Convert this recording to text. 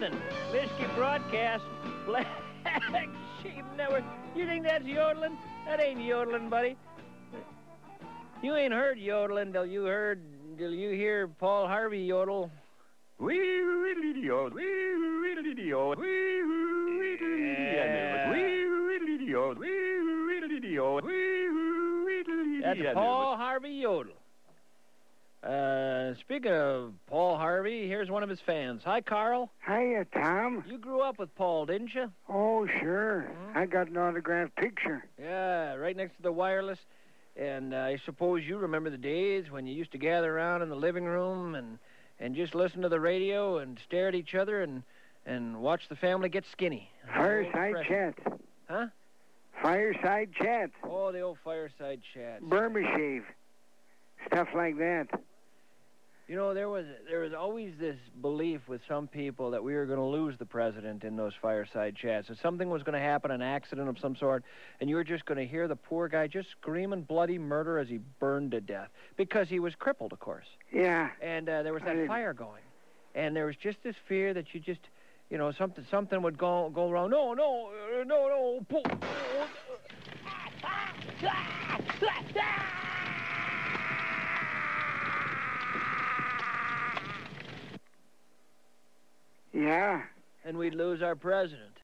listening. Liskey Broadcast, Black Sheep Network. You think that's yodeling? That ain't yodeling, buddy. You ain't heard yodeling till you hear Paul Harvey yodel. That's Paul Harvey yodel. Speaking of Paul Harvey, here's one of his fans. Hi, Carl. Hiya, Tom. You grew up with Paul, didn't you? Oh, sure. I got an autographed picture. Yeah, right next to the wireless. And I suppose you remember the days when you used to gather around in the living room and just listen to the radio and stare at each other and watch the family get skinny. Fireside chats. Huh? Fireside chats. Oh, the old fireside chats. Burma shave. Stuff like that. You know, there was always this belief with some people that we were going to lose the president in those fireside chats. That something was going to happen, an accident of some sort, and you were just going to hear the poor guy just screaming bloody murder as he burned to death. Because he was crippled, of course. Yeah. And there was that fire going. And there was just this fear that you just, you know, something would go wrong. No. Yeah. And we'd lose our president.